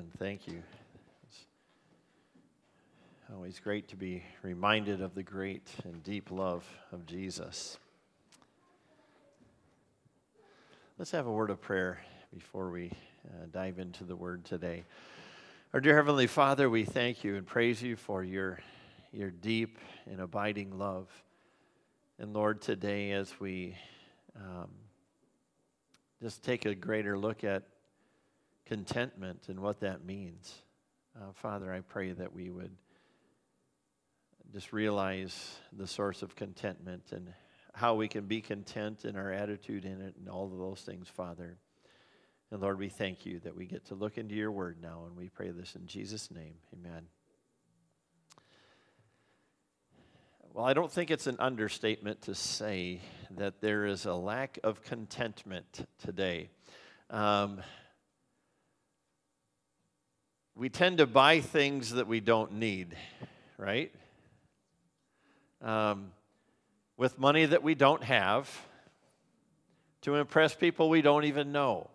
Thank you. It's always great to be reminded of the great and deep love of Jesus. Let's have a word of prayer before we dive into the word today. Our dear Heavenly Father, we thank you and praise you for your deep and abiding love. And Lord, today as we just take a greater look at contentment and what that means. Father, I pray that we would just realize the source of contentment and how we can be content in our attitude in it and all of those things, Father. And Lord, we thank you that we get to look into your word now, and we pray this in Jesus' name. Amen. Well, I don't think it's an understatement to say that there is a lack of contentment today. We tend to buy things that we don't need, right? With money that we don't have, to impress people we don't even know.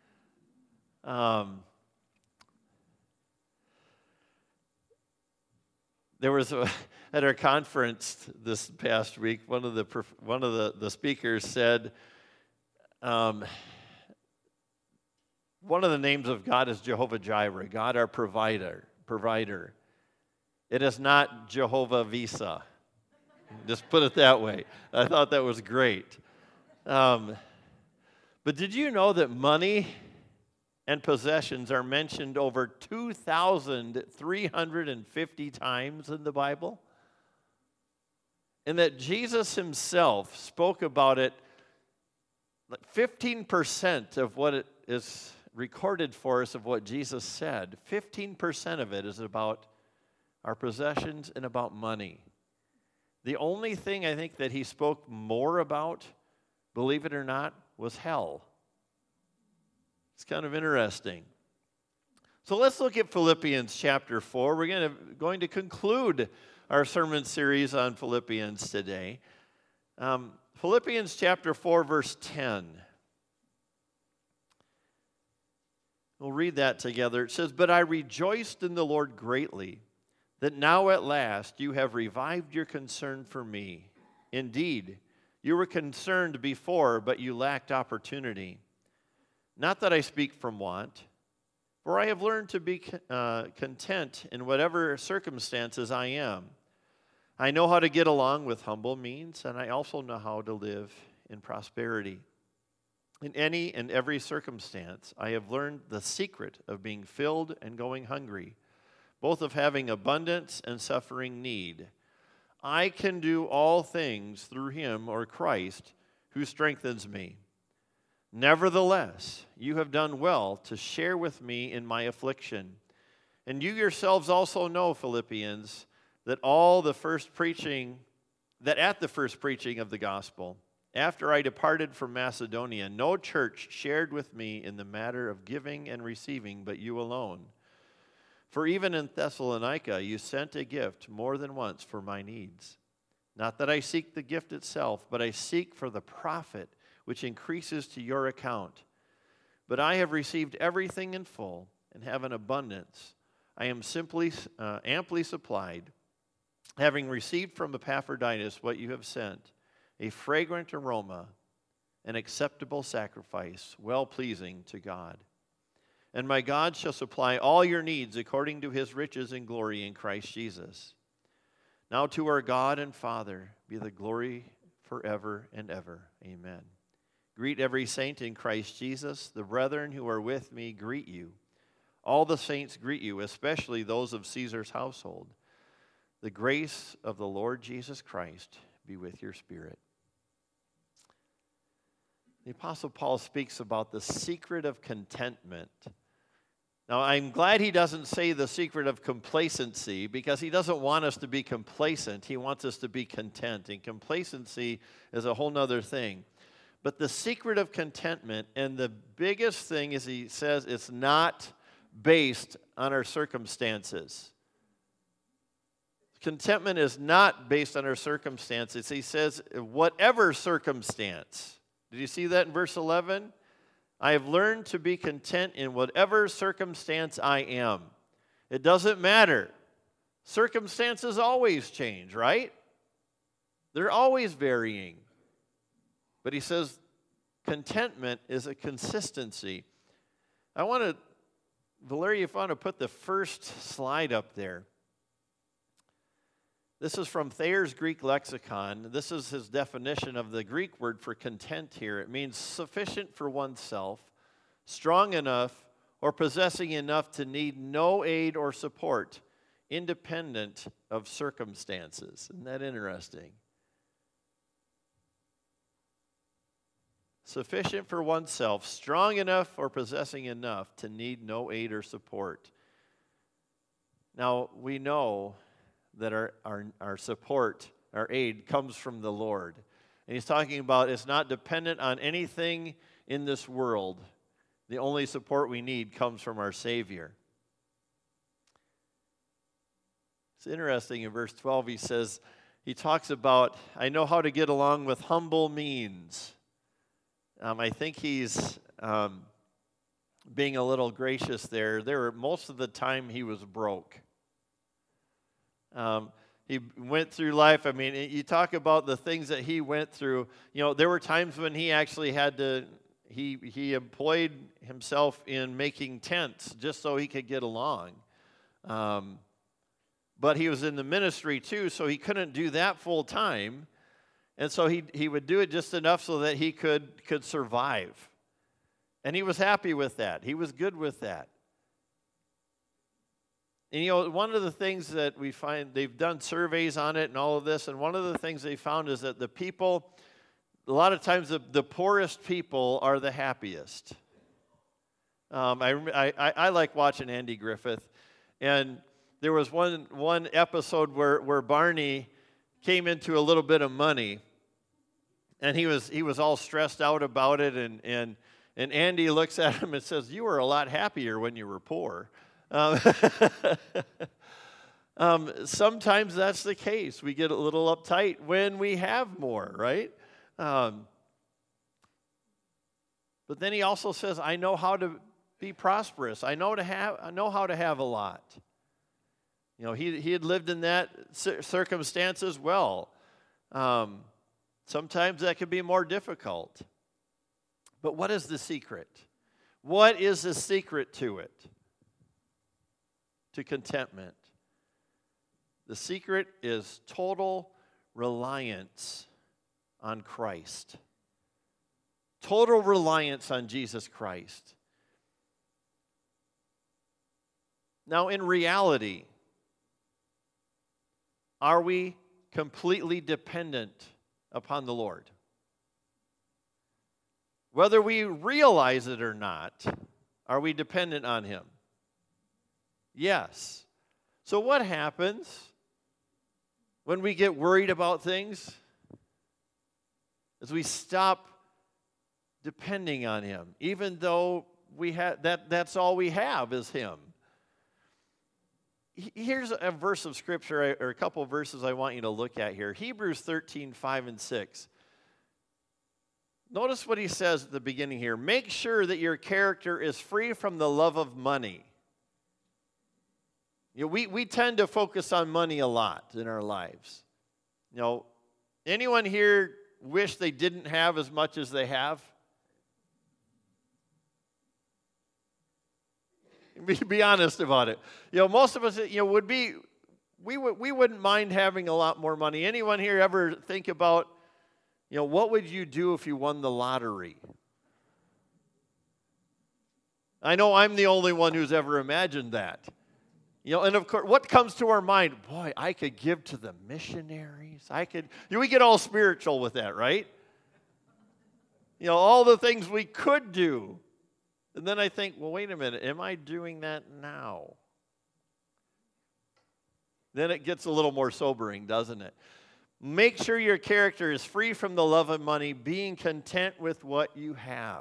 There was at our conference this past week, one of the speakers said, one of the names of God is Jehovah Jireh, God our provider. It is not Jehovah Visa. Just put it that way. I thought that was great. But did you know that money and possessions are mentioned over 2,350 times in the Bible? And that Jesus himself spoke about it, like 15% of what it is recorded for us of what Jesus said, 15% of it is about our possessions and about money. The only thing I think that he spoke more about, believe it or not, was hell. It's kind of interesting. So let's look at Philippians chapter 4. We're going to conclude our sermon series on Philippians today. Philippians chapter 4, verse 10. We'll read that together. It says, "But I rejoiced in the Lord greatly, that now at last you have revived your concern for me. Indeed, you were concerned before, but you lacked opportunity. Not that I speak from want, for I have learned to be content in whatever circumstances I am. I know how to get along with humble means, and I also know how to live in prosperity. In any and every circumstance, I have learned the secret of being filled and going hungry, both of having abundance and suffering need. I can do all things through him, or Christ, who strengthens me. Nevertheless, you have done well to share with me in my affliction. And you yourselves also know, Philippians, that at the first preaching of the gospel, after I departed from Macedonia, no church shared with me in the matter of giving and receiving, but you alone. For even in Thessalonica, you sent a gift more than once for my needs. Not that I seek the gift itself, but I seek for the profit which increases to your account. But I have received everything in full and have an abundance. I am simply amply supplied, having received from Epaphroditus what you have sent, a fragrant aroma, an acceptable sacrifice, well-pleasing to God. And my God shall supply all your needs according to his riches and glory in Christ Jesus. Now to our God and Father be the glory forever and ever. Amen. Greet every saint in Christ Jesus. The brethren who are with me greet you. All the saints greet you, especially those of Caesar's household. The grace of the Lord Jesus Christ be with your spirit." The Apostle Paul speaks about the secret of contentment. Now, I'm glad he doesn't say the secret of complacency, because he doesn't want us to be complacent. He wants us to be content. And complacency is a whole nother thing. But the secret of contentment, and the biggest thing is he says it's not based on our circumstances. Contentment is not based on our circumstances. He says, whatever circumstance. Did you see that in verse 11? I have learned to be content in whatever circumstance I am. It doesn't matter. Circumstances always change, right? They're always varying. But he says contentment is a consistency. Valeria, if I want to put the first slide up there. This is from Thayer's Greek lexicon. This is his definition of the Greek word for content here. It means sufficient for oneself, strong enough, or possessing enough to need no aid or support, independent of circumstances. Isn't that interesting? Sufficient for oneself, strong enough or possessing enough to need no aid or support. Now, we know that our support, our aid, comes from the Lord. And he's talking about it's not dependent on anything in this world. The only support we need comes from our Savior. It's interesting, in verse 12 he talks about, I know how to get along with humble means. I think he's being a little gracious there. Most of the time he was broke. He went through life. I mean, you talk about the things that he went through. You know, there were times when he actually had to, he employed himself in making tents just so he could get along. But he was in the ministry too, so he couldn't do that full time. And so he would do it just enough so that he could survive. And he was happy with that. He was good with that. And you know, one of the things that we find, they've done surveys on it and all of this, and one of the things they found is that the people, a lot of times the poorest people are the happiest. I like watching Andy Griffith, and there was one episode where Barney came into a little bit of money, and he was all stressed out about it, and Andy looks at him and says, "You were a lot happier when you were poor." Sometimes that's the case. We get a little uptight when we have more, right? But then he also says, "I know how to be prosperous. I know how to have a lot." You know, he had lived in that circumstance as well. Sometimes that could be more difficult. But what is the secret? What is the secret to it? To contentment. The secret is total reliance on Christ. Total reliance on Jesus Christ. Now, in reality, are we completely dependent upon the Lord? Whether we realize it or not, are we dependent on Him? Yes. So what happens when we get worried about things? Is we stop depending on Him, even though that's all we have is Him. Here's a verse of Scripture, or a couple of verses I want you to look at here. Hebrews 13, 5 and 6. Notice what he says at the beginning here. Make sure that your character is free from the love of money. You know, we tend to focus on money a lot in our lives. You know, anyone here wish they didn't have as much as they have? Be honest about it. You know, most of us, you know, we wouldn't mind having a lot more money. Anyone here ever think about, you know, what would you do if you won the lottery? I know I'm the only one who's ever imagined that. You know, and of course, what comes to our mind? Boy, I could give to the missionaries. We get all spiritual with that, right? You know, all the things we could do. And then I think, well, wait a minute, am I doing that now? Then it gets a little more sobering, doesn't it? Make sure your character is free from the love of money, being content with what you have.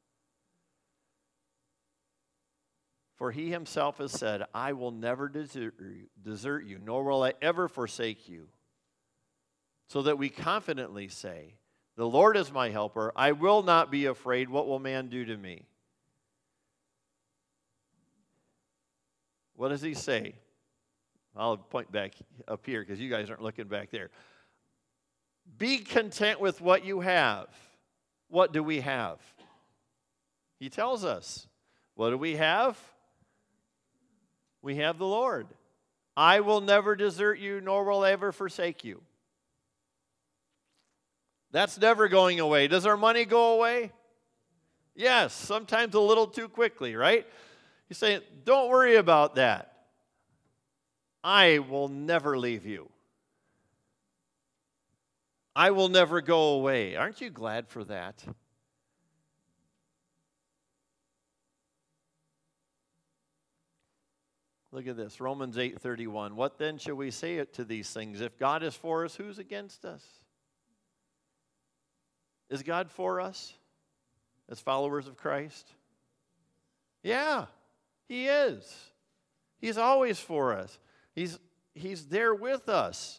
For He Himself has said, I will never desert you, nor will I ever forsake you. So that we confidently say, The Lord is my helper. I will not be afraid. What will man do to me? What does he say? I'll point back up here because you guys aren't looking back there. Be content with what you have. What do we have? He tells us. What do we have? We have the Lord. I will never desert you, nor will I ever forsake you. That's never going away. Does our money go away? Yes, sometimes a little too quickly, right? He's saying, don't worry about that. I will never leave you. I will never go away. Aren't you glad for that? Look at this, Romans 8:31. What then shall we say to these things? If God is for us, who's against us? Is God for us as followers of Christ? Yeah, He is. He's always for us. He's there with us.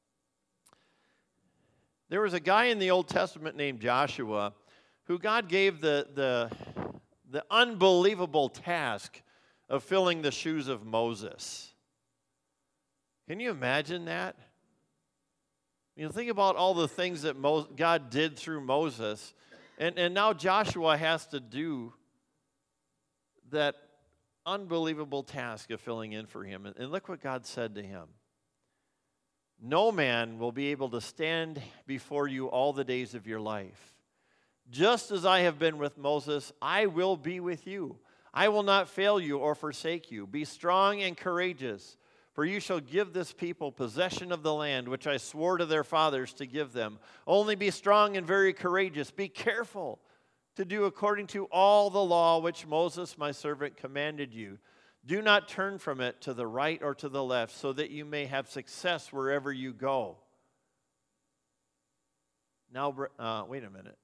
There was a guy in the Old Testament named Joshua who God gave the unbelievable task of filling the shoes of Moses. Can you imagine that? You know, think about all the things that God did through Moses, and now Joshua has to do that unbelievable task of filling in for him. And look what God said to him. No man will be able to stand before you all the days of your life. Just as I have been with Moses, I will be with you. I will not fail you or forsake you. Be strong and courageous, for you shall give this people possession of the land which I swore to their fathers to give them. Only be strong and very courageous. Be careful to do according to all the law which Moses my servant commanded you. Do not turn from it to the right or to the left, so that you may have success wherever you go. Now, wait a minute.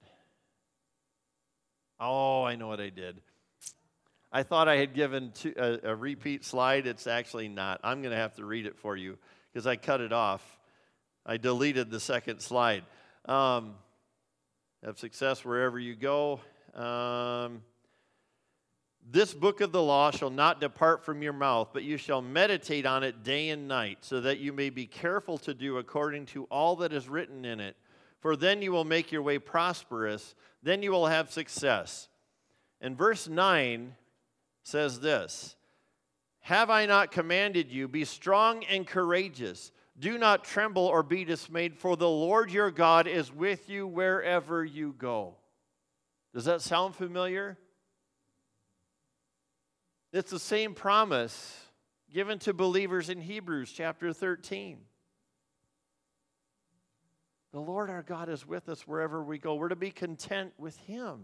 Oh, I know what I did. I thought I had given a repeat slide. It's actually not. I'm going to have to read it for you because I cut it off. I deleted the second slide. Have success wherever you go. This book of the law shall not depart from your mouth, but you shall meditate on it day and night, so that you may be careful to do according to all that is written in it. For then you will make your way prosperous. Then you will have success. And verse 9 says this, have I not commanded you, be strong and courageous. Do not tremble or be dismayed, for the Lord your God is with you wherever you go. Does that sound familiar? It's the same promise given to believers in Hebrews chapter 13. The Lord our God is with us wherever we go. We're to be content with Him.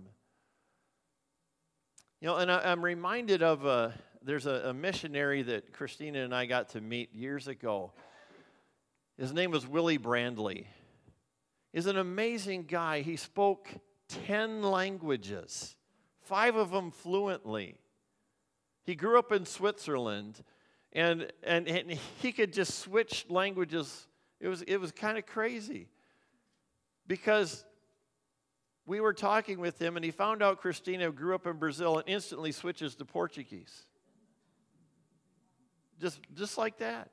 You know, and I'm reminded of there's a missionary that Christina and I got to meet years ago. His name was Willie Brandley. He's an amazing guy. He spoke 10 languages, 5 of them fluently. He grew up in Switzerland, and he could just switch languages. It was kind of crazy because we were talking with him, and he found out Christina grew up in Brazil and instantly switches to Portuguese. Just like that.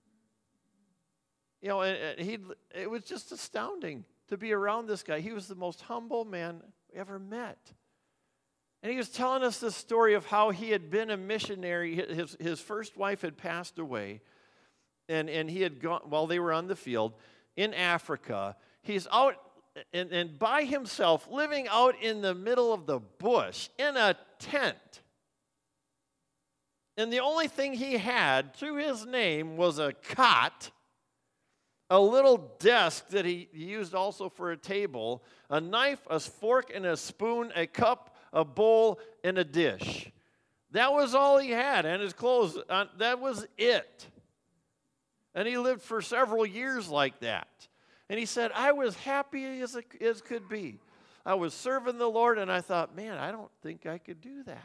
You know, it was just astounding to be around this guy. He was the most humble man we ever met. And he was telling us the story of how he had been a missionary. His first wife had passed away, and he had gone, while they were on the field, in Africa. He's out and by himself, living out in the middle of the bush in a tent. And the only thing he had to his name was a cot, a little desk that he used also for a table, a knife, a fork, and a spoon, a cup, a bowl, and a dish. That was all he had, and his clothes. That was it. And he lived for several years like that. And he said, I was happy as could be. I was serving the Lord, and I thought, man, I don't think I could do that.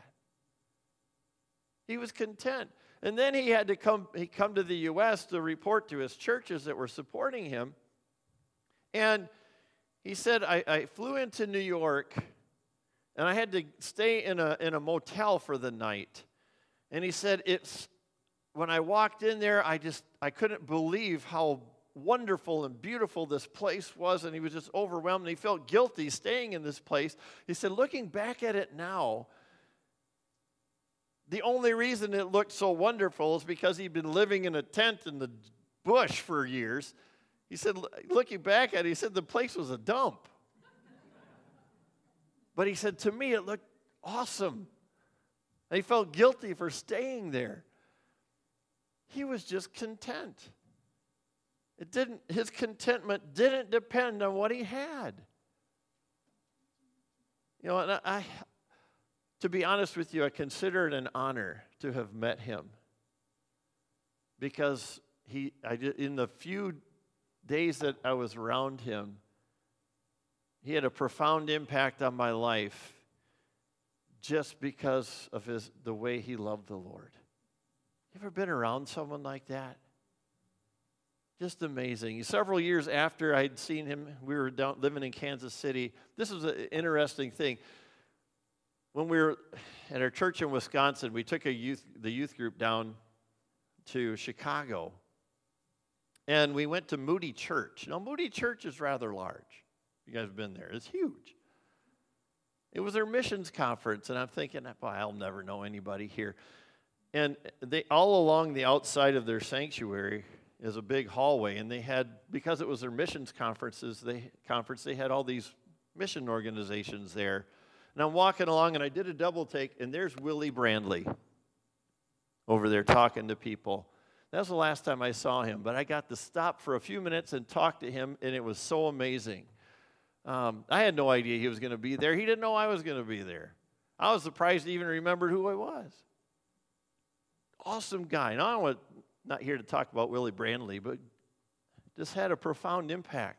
He was content. And then he had to come to the U.S. to report to his churches that were supporting him. And He said, I flew into New York, and I had to stay in a motel for the night. And he said, when I walked in there, I couldn't believe how wonderful and beautiful this place was, and he was just overwhelmed, and he felt guilty staying in this place. He said, looking back at it now, the only reason it looked so wonderful is because he'd been living in a tent in the bush for years. He said, looking back at it, he said the place was a dump. But he said, to me, it looked awesome. And he felt guilty for staying there. He was just content. His contentment didn't depend on what he had. You know, and to be honest with you, I consider it an honor to have met him. Because in the few days that I was around him, he had a profound impact on my life just because of the way he loved the Lord. You ever been around someone like that? Just amazing. Several years after I'd seen him, we were living in Kansas City. This was an interesting thing. When we were at our church in Wisconsin, we took the youth group down to Chicago. And we went to Moody Church. Now, Moody Church is rather large. You guys have been there. It's huge. It was their missions conference, and I'm thinking, boy, I'll never know anybody here. And all along the outside of their sanctuary is a big hallway, and they had, because it was their missions conference, they had all these mission organizations there. And I'm walking along, and I did a double take, and there's Willie Brandley over there talking to people. That was the last time I saw him, but I got to stop for a few minutes and talk to him, and it was so amazing. I had no idea he was going to be there. He didn't know I was going to be there. I was surprised he even remembered who I was. Awesome guy. Now, I'm not here to talk about Willie Brandley, but just had a profound impact.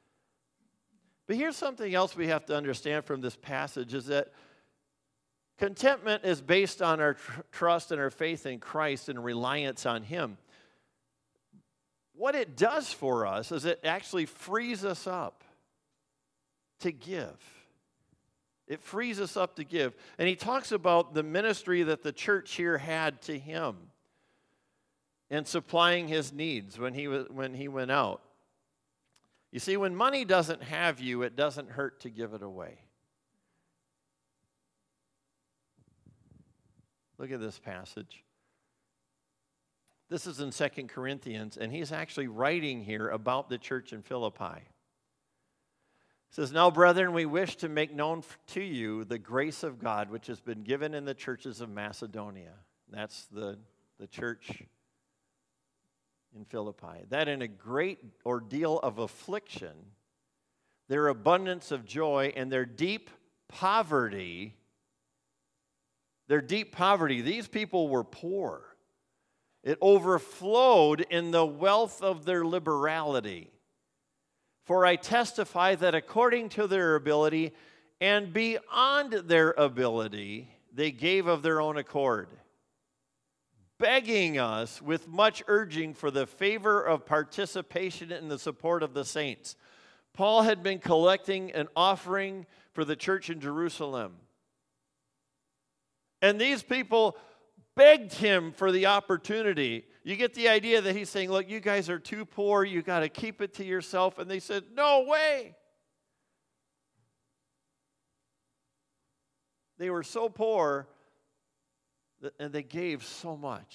But here's something else we have to understand from this passage is that contentment is based on our trust and our faith in Christ and reliance on Him. What it does for us is it actually frees us up to give. It frees us up to give. And he talks about the ministry that the church here had to him and supplying his needs when he went out. You see, when money doesn't have you, it doesn't hurt to give it away. Look at this passage. This is in 2 Corinthians, and he's actually writing here about the church in Philippi. It says, "Now, brethren, we wish to make known to you the grace of God which has been given in the churches of Macedonia." That's the church in Philippi. "That in a great ordeal of affliction, their abundance of joy and their deep poverty," these people were poor. "It overflowed in the wealth of their liberality. For I testify that according to their ability and beyond their ability, they gave of their own accord, begging us with much urging for the favor of participation in the support of the saints." Paul had been collecting an offering for the church in Jerusalem. And these people begged him for the opportunity. You get the idea that he's saying, look, you guys are too poor. You got to keep it to yourself. And they said, no way. They were so poor and they gave so much.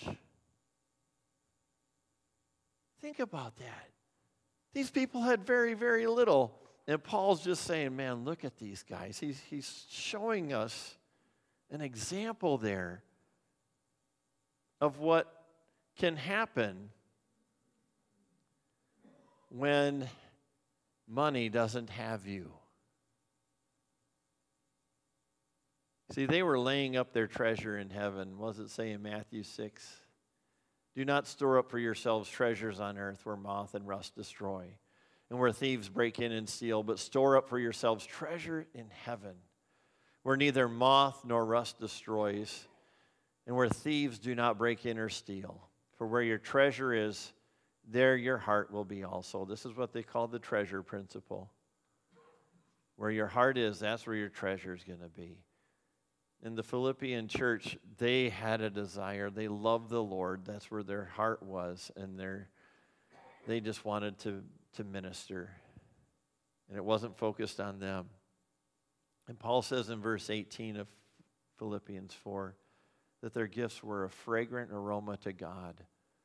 Think about that. These people had very, very little. And Paul's just saying, man, look at these guys. He's showing us an example there of what can happen when money doesn't have you. See, they were laying up their treasure in heaven. What does it say in Matthew 6? "Do not store up for yourselves treasures on earth where moth and rust destroy, and where thieves break in and steal, but store up for yourselves treasure in heaven, where neither moth nor rust destroys, and where thieves do not break in or steal. For where your treasure is, there your heart will be also." This is what they call the treasure principle. Where your heart is, that's where your treasure is going to be. In the Philippian church, they had a desire. They loved the Lord. That's where their heart was, and they just wanted to minister. And it wasn't focused on them. And Paul says in verse 18 of Philippians 4 that their gifts were a fragrant aroma to God.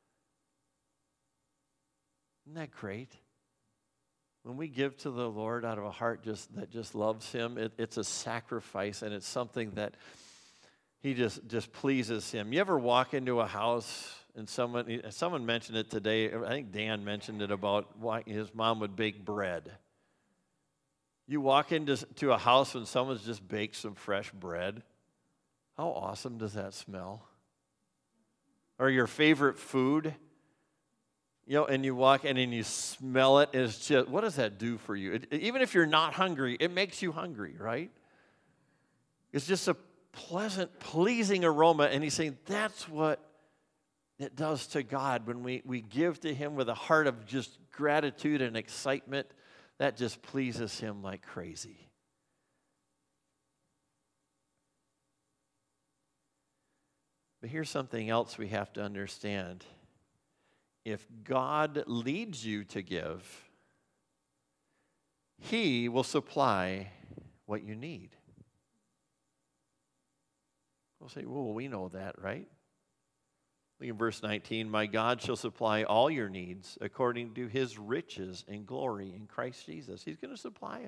Isn't that great? When we give to the Lord out of a heart that just loves Him, it's a sacrifice, and it's something that He just pleases Him. You ever walk into a house and someone mentioned it today, I think Dan mentioned it about why his mom would bake bread. You walk into a house and someone's just baked some fresh bread. How awesome does that smell? Or your favorite food, and you walk in and you smell it, and it's just, what does that do for you? Even if you're not hungry, it makes you hungry, right? It's just a pleasant, pleasing aroma, and he's saying that's what it does to God when we give to Him with a heart of just gratitude and excitement. That just pleases Him like crazy. But here's something else we have to understand. If God leads you to give, He will supply what you need. We'll say, well, we know that, right? Look at verse 19. My God shall supply all your needs according to His riches and glory in Christ Jesus. He's going to supply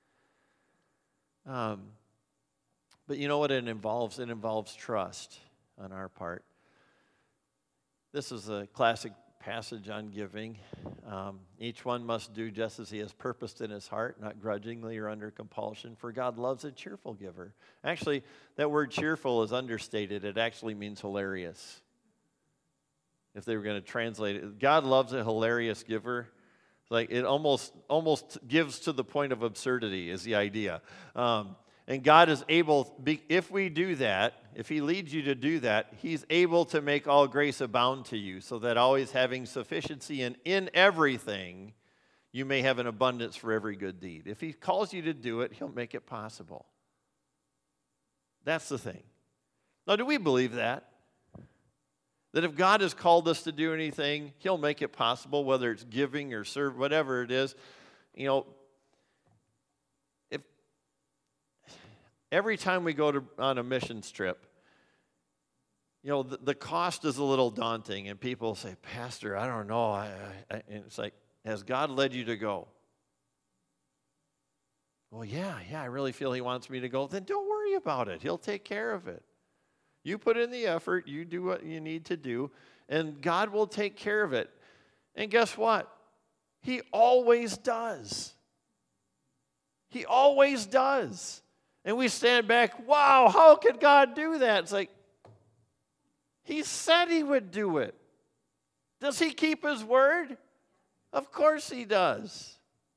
them. But you know what it involves? It involves trust on our part. This is a classic passage on giving. Each one must do just as he has purposed in his heart, not grudgingly or under compulsion, for God loves a cheerful giver. Actually, that word cheerful is understated. It actually means hilarious. If they were going to translate it, God loves a hilarious giver. Like it almost gives to the point of absurdity is the idea. And God is able, if we do that, if He leads you to do that, He's able to make all grace abound to you, so that always having sufficiency in everything, you may have an abundance for every good deed. If He calls you to do it, He'll make it possible. That's the thing. Now, do we believe that? That if God has called us to do anything, He'll make it possible, whether it's giving or serve, whatever it is. If every time we go on a missions trip, the cost is a little daunting, and people say, Pastor, I don't know. And it's like, has God led you to go? Well, yeah, I really feel He wants me to go. Then don't worry about it. He'll take care of it. You put in the effort, you do what you need to do, and God will take care of it. And guess what? He always does. He always does. And we stand back, wow, how could God do that? It's like, He said He would do it. Does He keep His word? Of course He does.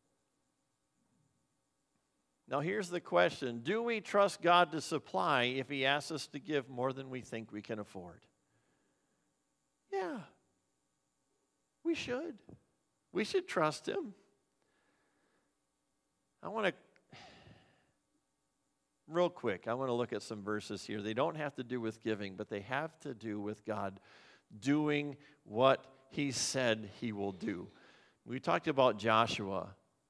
Now here's the question. Do we trust God to supply if He asks us to give more than we think we can afford? Yeah. We should. We should trust Him. Real quick, I want to look at some verses here. They don't have to do with giving, but they have to do with God doing what He said He will do. We talked about Joshua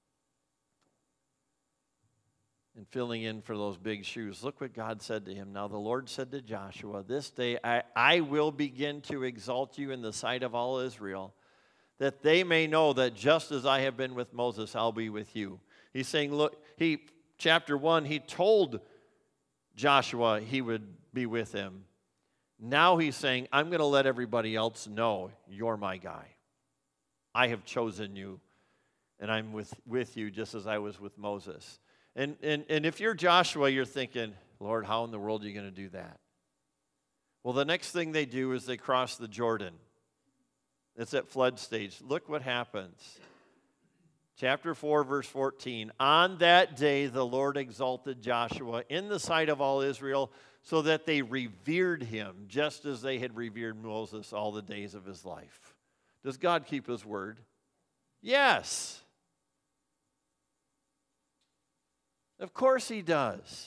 and filling in for those big shoes. Look what God said to him. Now the Lord said to Joshua, this day I will begin to exalt you in the sight of all Israel, that they may know that just as I have been with Moses, I'll be with you. He's saying, look, chapter 1, He told Joshua He would be with him. Now He's saying, I'm going to let everybody else know you're my guy. I have chosen you, and I'm with you just as I was with Moses. And if you're Joshua, you're thinking, Lord, how in the world are you going to do that? Well, the next thing they do is they cross the Jordan. It's at flood stage. Look what happens. Chapter 4, verse 14. On that day, the Lord exalted Joshua in the sight of all Israel, so that they revered him, just as they had revered Moses all the days of his life. Does God keep His word? Yes. Of course he does.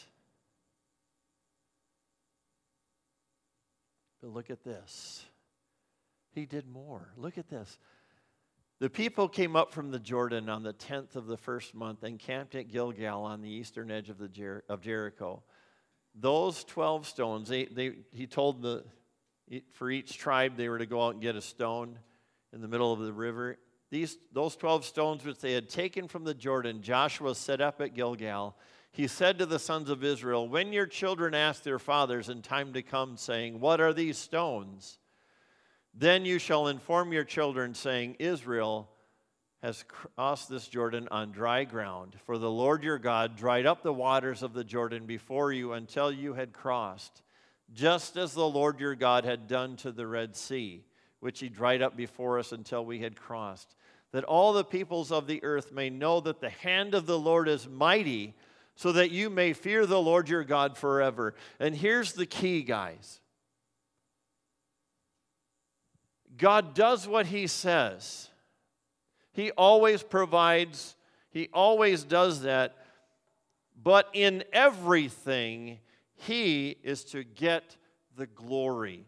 But look at this. He did more. Look at this. The people came up from the Jordan on the 10th of the first month and camped at Gilgal on the eastern edge of Jericho. Those 12 stones, he told for each tribe they were to go out and get a stone in the middle of the river. Those 12 stones which they had taken from the Jordan, Joshua set up at Gilgal. He said to the sons of Israel, when your children ask their fathers in time to come, saying, what are these stones? Then you shall inform your children, saying, Israel has crossed this Jordan on dry ground. For the Lord your God dried up the waters of the Jordan before you until you had crossed, just as the Lord your God had done to the Red Sea, which he dried up before us until we had crossed, that all the peoples of the earth may know that the hand of the Lord is mighty, so that you may fear the Lord your God forever. And here's the key, guys. God does what he says. He always provides. He always does that. But in everything, he is to get the glory.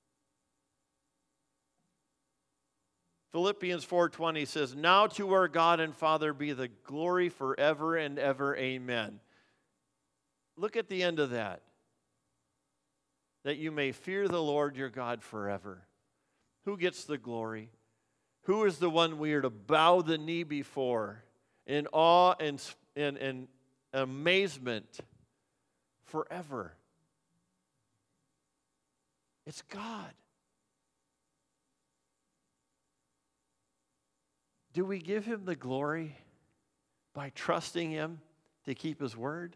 Philippians 4:20 says, now to our God and Father be the glory forever and ever. Amen. Look at the end of that. That you may fear the Lord your God forever. Who gets the glory? Who is the one we are to bow the knee before in awe and amazement forever? It's God. Do we give him the glory by trusting him to keep his word?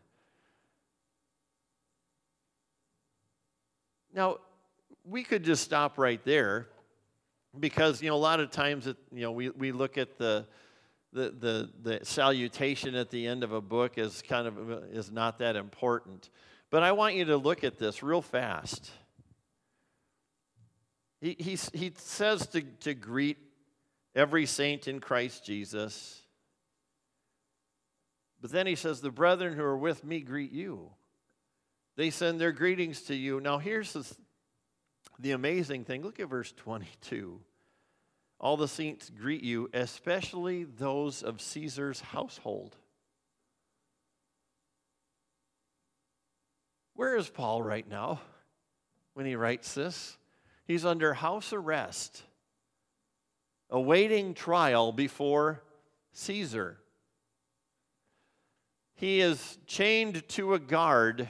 Now, we could just stop right there. Because, a lot of times, we look at the salutation at the end of a book as is not that important. But I want you to look at this real fast. He says to greet every saint in Christ Jesus. But then he says, the brethren who are with me greet you. They send their greetings to you. Now here's the amazing thing. Look at verse 22. All the saints greet you, especially those of Caesar's household. Where is Paul right now when he writes this? He's under house arrest, awaiting trial before Caesar. He is chained to a guard,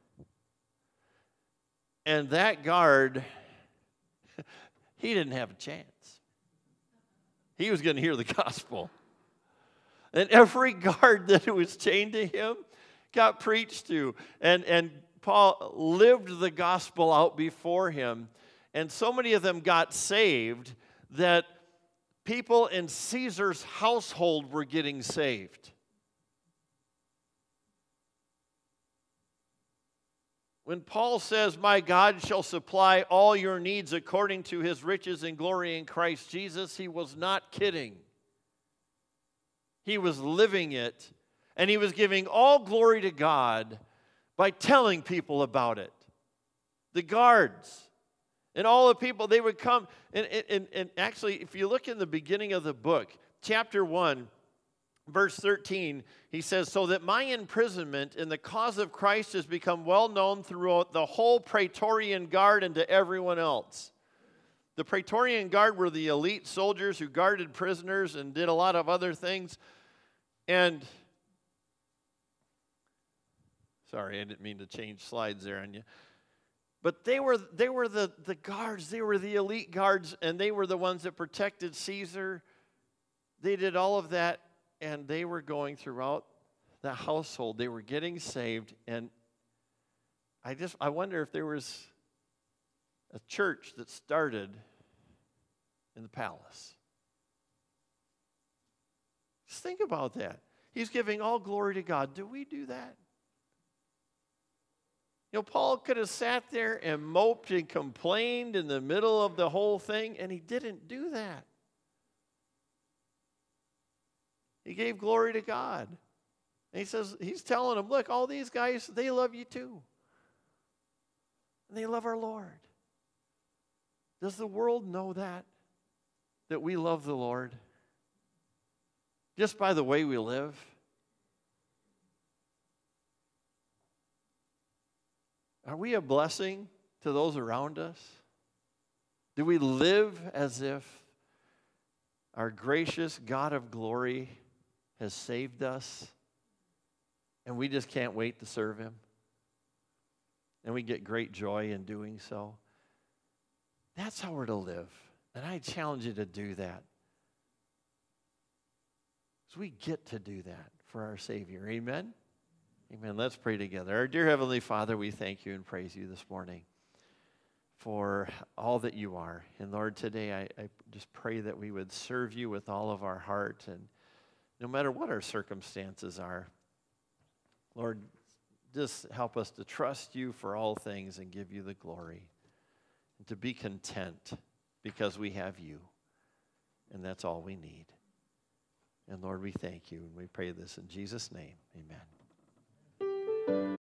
and that guard, he didn't have a chance. He was going to hear the gospel. And every guard that was chained to him got preached to. And Paul lived the gospel out before him. And so many of them got saved that people in Caesar's household were getting saved. When Paul says, my God shall supply all your needs according to his riches and glory in Christ Jesus, he was not kidding. He was living it, and he was giving all glory to God by telling people about it. The guards and all the people, they would come. And actually, if you look in the beginning of the book, chapter 1, verse 13, he says, so that my imprisonment in the cause of Christ has become well known throughout the whole Praetorian Guard and to everyone else. The Praetorian Guard were the elite soldiers who guarded prisoners and did a lot of other things. And, sorry, I didn't mean to change slides there on you. But they were the guards. They were the elite guards, and they were the ones that protected Caesar. They did all of that. And they were going throughout the household. They were getting saved. And I wonder if there was a church that started in the palace. Just think about that. He's giving all glory to God. Do we do that? Paul could have sat there and moped and complained in the middle of the whole thing, and he didn't do that. He gave glory to God. And he's telling them, look, all these guys, they love you too. And they love our Lord. Does the world know that? That we love the Lord? Just by the way we live? Are we a blessing to those around us? Do we live as if our gracious God of glory has saved us and we just can't wait to serve him? And we get great joy in doing so? That's how we're to live. And I challenge you to do that. So we get to do that for our Savior. Amen? Amen. Let's pray together. Our dear Heavenly Father, we thank you and praise you this morning for all that you are. And Lord, today I just pray that we would serve you with all of our heart. And no matter what our circumstances are, Lord, just help us to trust you for all things and give you the glory. And to be content because we have you. And that's all we need. And Lord, we thank you and we pray this in Jesus' name. Amen.